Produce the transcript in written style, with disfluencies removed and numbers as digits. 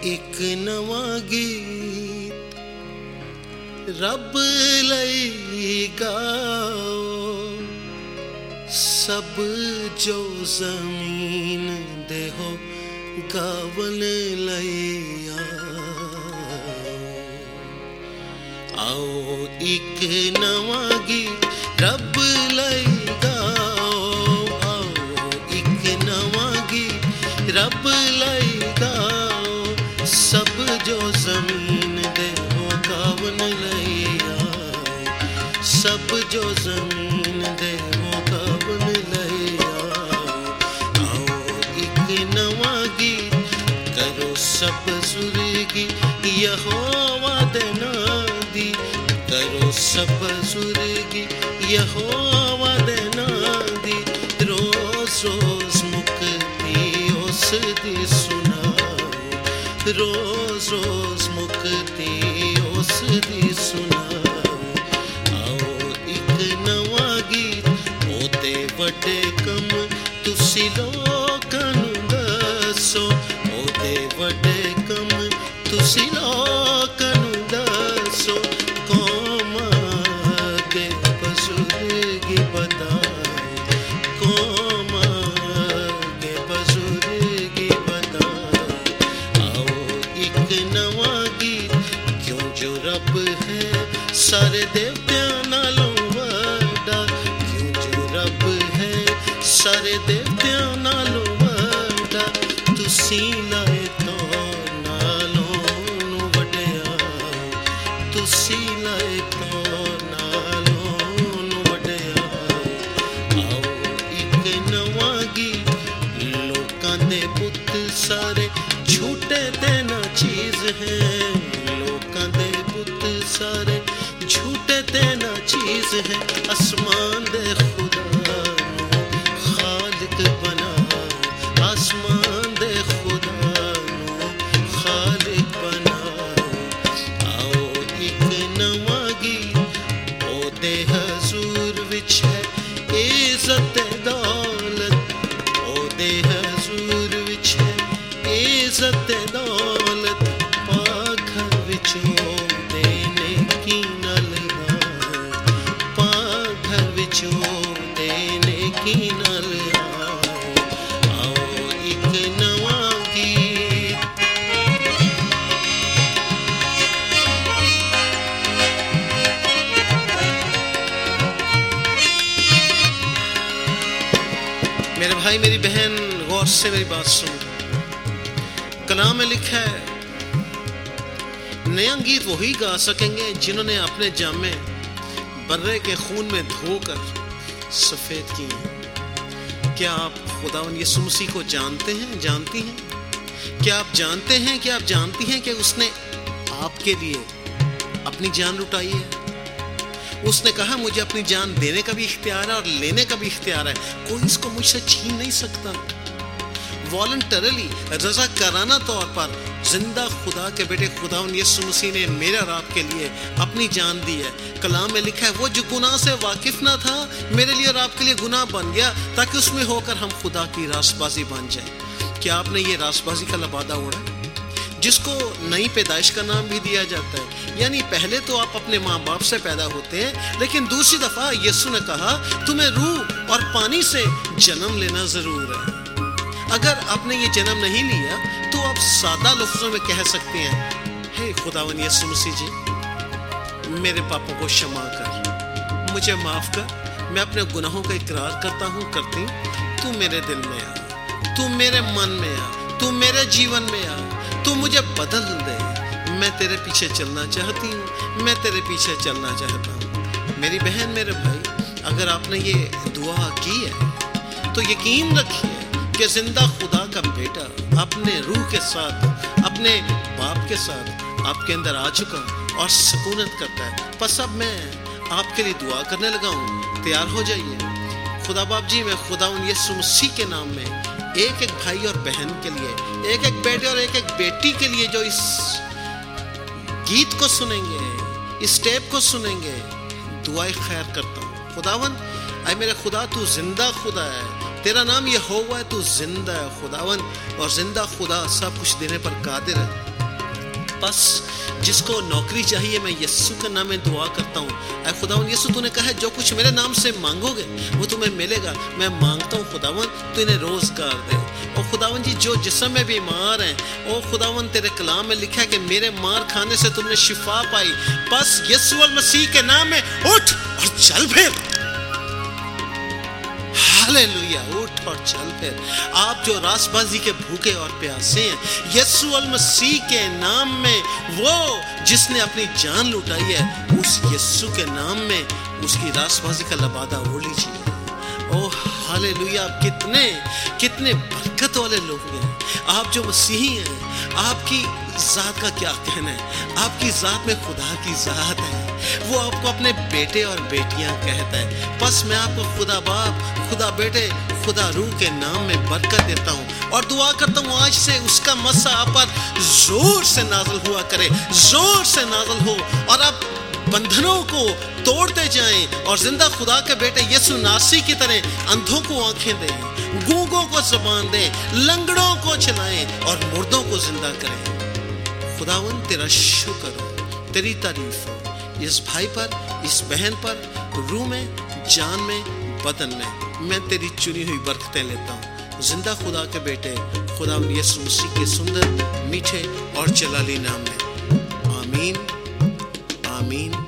एक नवा गीत रब लई गाओ, सब जो जमीन दे हो गावन लई आओ। एक नवा गीत रब लई गाओ, आओ एक नवा गीत रब लई गाओ, सब जो जमीन दे हो गावन लई आओ, सब जो जमीन दे हो गावन लई आओ। आओ एक नवा गीत करो सब सुर्गी यहोवा दे नादी, करो सब सुर्गी यहोवा दे नादी, रोज रोज मुक्ति उस दी सुनाओ, रोज रोज मुक्ति उस दी सुनाओ। आओ एक नवा गीत ओते वड्डे कम तुसी लोकां नूं दसो, ओते वड्डे कम तुसी लोकां नूं दसो, कौम अगे बजुर्गी बताओ, कौम अगे बजुर्गी बताओ। आओ एक नवा गीत क्यों जो रब है सारे देवतियां नालों वड्डा, क्यों जो रब है सारे देवतियां नालों वड्डा, तुसी लाए तो नालों नूं वड्डियाओ, तुसी लाए तो नालों नूं वड्डियाओ। आओ एक नवा गीत लोकां दे पुत्त सारे झूठे ते ना चीज है, लोकां दे पुत्त सारे झूठे ते ना चीज है, आसमान दे खुदा नूं खालिक बनाओ, आसमान दे खुदा नूं खालिक बनाओ। आओ एक नवा गीत ओदे हजूर विच है इज्जत दौलत, ओदे हजूर विच है इज्जत दौलत, पाखर विचों देने की नल आओ, पाखर विचों देने की नल आओ। आओ एक नवा गीत मेरे भाई मेरी बहन गौर से मेरी बात सुनो। कलाम में लिखा है नया गीत वही गा सकेंगे जिन्होंने अपने जामे बर्रे के खून में धोकर सफेद किए। क्या आप खुदावन यीशु मसीह को जानते हैं, जानती हैं? क्या आप जानते हैं कि आप जानती हैं कि उसने आपके लिए अपनी जान लुटाई है? उसने कहा मुझे अपनी जान देने का भी इख्तियार है और लेने का भी इख्तियार है, कोई इसको मुझसे छीन नहीं सकता। वॉलंटरली रज़ाकाराना तौर पर जिंदा खुदा के बेटे खुदावन यीशु मसीह ने मेरे और आपके लिए अपनी जान दी है। कलाम में लिखा है वो जो गुनाह से वाकिफ ना था मेरे लिए और आपके लिए गुनाह बन गया ताकि उसमें होकर हम खुदा की रासबाजी बन जाए। क्या आपने ये रासबाजी का लबादा ओढ़ा? जिसको नई पैदाइश का नाम भी दिया जाता है, यानी पहले तो आप अपने माँ बाप से पैदा होते हैं, लेकिन दूसरी दफा यीशु ने कहा तुम्हें रूह और पानी से जन्म लेना जरूर है। अगर आपने ये जन्म नहीं लिया तो आप सादा लफ्जों में कह सकते हैं हे खुदावन यीशु मसीह जी मेरे पापों को क्षमा कर, मुझे माफ कर, मैं अपने गुनाहों का इकरार करता हूँ, करती हूँ। तू मेरे दिल में आ, तू मेरे मन में आ, तू मेरे जीवन में आ, तू मुझे बदल दे। मैं तेरे पीछे चलना चाहती हूँ, मैं तेरे पीछे चलना चाहता हूँ। मेरी बहन मेरे भाई अगर आपने ये दुआ की है तो यकीन रखिए कि जिंदा खुदा का बेटा अपने रूह के साथ अपने बाप के साथ आपके अंदर आ चुका और सुकूनत करता है। बस अब मैं आपके लिए दुआ करने लगा हूँ, तैयार हो जाइए। खुदा बाप जी मैं खुदा यीशु मसीह के नाम में एक एक भाई और बहन के लिए, एक एक बेटे और एक एक बेटी के लिए जो इस गीत को सुनेंगे, इस टेप को सुनेंगे, दुआएं खैर करता हूँ। खुदावन ऐ मेरे खुदा तू जिंदा खुदा है, तेरा नाम यहोवा है, तू जिंदा है खुदावन, और जिंदा खुदा सब कुछ देने पर कादिर है। बस जिसको नौकरी चाहिए, मैं यीशु के नाम में दुआ करता हूँ। ऐ खुदावन यीशु, तूने कहा है जो कुछ मेरे नाम से मांगोगे वो तुम्हें मिलेगा। मैं मांगता हूँ खुदावन तू इन्हें रोजगार दे। और खुदावन जी जो जिस्म में बीमार हैं, ओ खुदावन तेरे कलाम में लिखा है कि मेरे मार खाने से तुमने शिफा पाई। बस यीशु अल मसीह के नाम में उठ और चल फिर। हालेलुया, उठ और चल फिर। आप जो रासबाजी के भूखे और प्यासे हैं, यीशु अल मसीह के नाम में, वो जिसने अपनी जान लुटाई है, उस यीशु के नाम में उसकी रासबाजी का लबादा ओढ़ लीजिए। ओह हालेलुया, आप कितने कितने बरकत वाले लोग हैं। आप जो मसीही हैं, आपकी जात का क्या कहना है। आपकी जात में खुदा की जात है, वो आपको अपने बेटे और बेटियां कहता है। बस मैं आपको खुदा बाप, खुदा बेटे, खुदा रूह के नाम में बरकत देता हूँ और दुआ करता हूँ आज से उसका मस्सा आप पर जोर से नाज़िल हुआ करे, जोर से नाज़िल हो और आप बंधनों को तोड़ते जाएं और जिंदा खुदा के बेटे यीशु नासी की तरह अंधों को आंखें दें, गूंगों को ज़बान दें, लंगड़ों को चलाएं और मुर्दों को जिंदा करें। खुदावन तेरा शुक्र हो, तेरी तारीफ हो इस भाई पर, इस बहन पर, रूह में, जान में, बदन में। मैं तेरी चुनी हुई बरकतें लेता हूँ जिंदा खुदा के बेटे खुदावन यीशु मसीह के सुंदर, मीठे और जलाली नाम में। आमीन, आमीन।